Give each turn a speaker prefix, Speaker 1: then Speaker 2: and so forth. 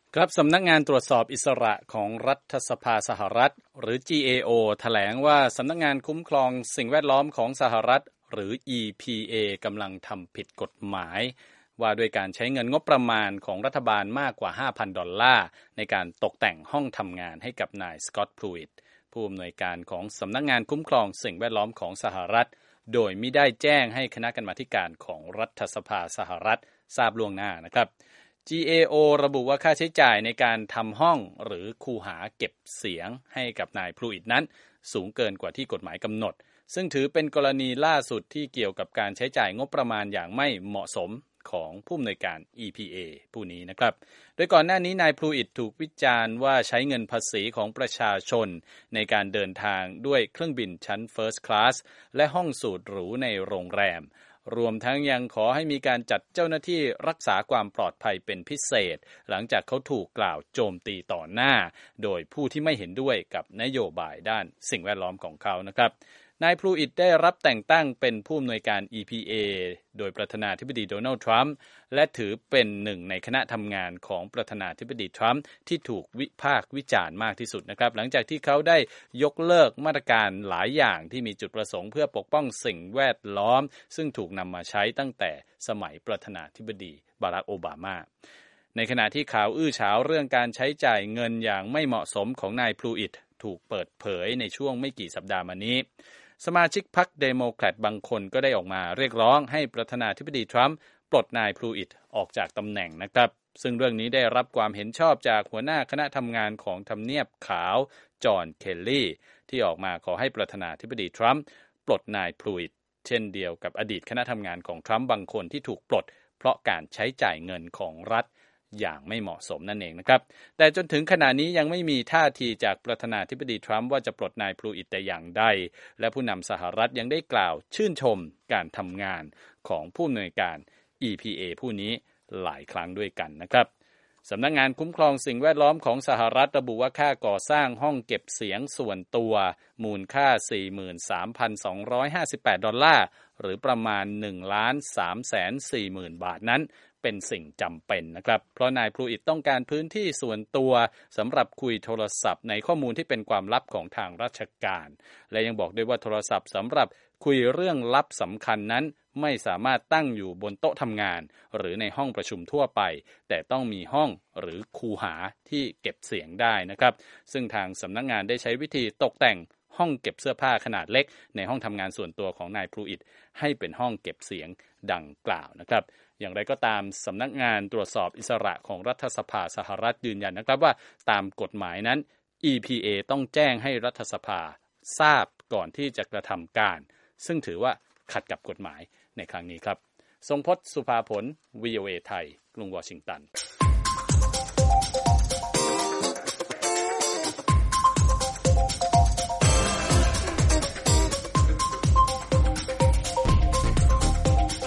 Speaker 1: ครับสำนักงานตรวจสอบอิสระของรัฐสภาสหรัฐหรือ GAO แถลงว่าสำนักงานคุ้มครองสิ่งแวดล้อมของสหรัฐหรือ EPA กำลังทำผิดกฎหมายว่าด้วยการใช้เงินงบประมาณของรัฐบาลมากกว่า $5,000 ในการตกแต่งห้องทำงานให้กับนายสก็อตต์ พลูอิตผู้อำนวยการของสำนักงานคุ้มครองสิ่งแวดล้อมของสหรัฐโดยมิได้แจ้งให้คณะกรรมาธิการของรัฐสภาสหรัฐทราบล่วงหน้านะครับGAO ระบุว่าค่าใช้จ่ายในการทำห้องหรือคูหาเก็บเสียงให้กับนายพลูอิตนั้นสูงเกินกว่าที่กฎหมายกำหนดซึ่งถือเป็นกรณีล่าสุดที่เกี่ยวกับการใช้จ่ายงบประมาณอย่างไม่เหมาะสมของผู้อำนวยการ EPA ผู้นี้นะครับโดยก่อนหน้านี้นายพลูอิตถูกวิจารณ์ว่าใช้เงินภาษีของประชาชนในการเดินทางด้วยเครื่องบินชั้น First Class และห้องสูทหรูในโรงแรมรวมทั้งยังขอให้มีการจัดเจ้าหน้าที่รักษาความปลอดภัยเป็นพิเศษหลังจากเขาถูกกล่าวโจมตีต่อหน้าโดยผู้ที่ไม่เห็นด้วยกับนโยบายด้านสิ่งแวดล้อมของเขานะครับนายพลูอิตได้รับแต่งตั้งเป็นผู้อำนวยการ EPA โดยประธานาธิบดีโดนัลด์ทรัมป์และถือเป็นหนึ่งในคณะทำงานของประธานาธิบดีทรัมป์ที่ถูกวิพากษ์วิจารณ์มากที่สุดนะครับหลังจากที่เขาได้ยกเลิกมาตรการหลายอย่างที่มีจุดประสงค์เพื่อปกป้องสิ่งแวดล้อมซึ่งถูกนำมาใช้ตั้งแต่สมัยประธานาธิบดีบารักโอบามาในขณะที่ข่าวอื้อฉาวเรื่องการใช้จ่ายเงินอย่างไม่เหมาะสมของนายพลูอิตถูกเปิดเผยในช่วงไม่กี่สัปดาห์มานี้สมาชิกพรรคเดโมแครตบางคนก็ได้ออกมาเรียกร้องให้ประธานาธิบดีทรัมป์ปลดนายพลูอิตออกจากตำแหน่งนะครับซึ่งเรื่องนี้ได้รับความเห็นชอบจากหัวหน้าคณะทำงานของทำเนียบขาวจอห์นเคลลี่ที่ออกมาขอให้ประธานาธิบดีทรัมป์ปลดนายพลูอิตเช่นเดียวกับอดีตคณะทำงานของทรัมป์บางคนที่ถูกปลดเพราะการใช้จ่ายเงินของรัฐอย่างไม่เหมาะสมนั่นเองนะครับแต่จนถึงขณะนี้ยังไม่มีท่าทีจากประธานาธิบดีทรัมป์ว่าจะปลดนายพลูอิตแต่อย่างใดและผู้นำสหรัฐยังได้กล่าวชื่นชมการทำงานของผู้อำนวยการ EPA ผู้นี้หลายครั้งด้วยกันนะครับสำนักงานคุ้มครองสิ่งแวดล้อมของสหรัฐระบุว่าค่าก่อสร้างห้องเก็บเสียงส่วนตัวมูลค่า $43,258 หรือประมาณ 1,340,000 บาทนั้นเป็นสิ่งจำเป็นนะครับเพราะนายพลูอิตต้องการพื้นที่ส่วนตัวสำหรับคุยโทรศัพท์ในข้อมูลที่เป็นความลับของทางราชการและยังบอกด้วยว่าโทรศัพท์สำหรับคุยเรื่องลับสำคัญนั้นไม่สามารถตั้งอยู่บนโต๊ะทำงานหรือในห้องประชุมทั่วไปแต่ต้องมีห้องหรือคูหาที่เก็บเสียงได้นะครับซึ่งทางสำนักงานได้ใช้วิธีตกแต่งห้องเก็บเสื้อผ้าขนาดเล็กในห้องทำงานส่วนตัวของนายพลูอิตให้เป็นห้องเก็บเสียงดังกล่าวนะครับอย่างไรก็ตามสำนักงานตรวจสอบอิสระของรัฐสภาสหรัฐยืนยันนะครับว่าตามกฎหมายนั้น EPA ต้องแจ้งให้รัฐสภาทราบก่อนที่จะกระทำการซึ่งถือว่าขัดกับกฎหมายในครั้งนี้ครับทรงพจน์ สุภาผล VOA ไทยกรุงวอชิงตัน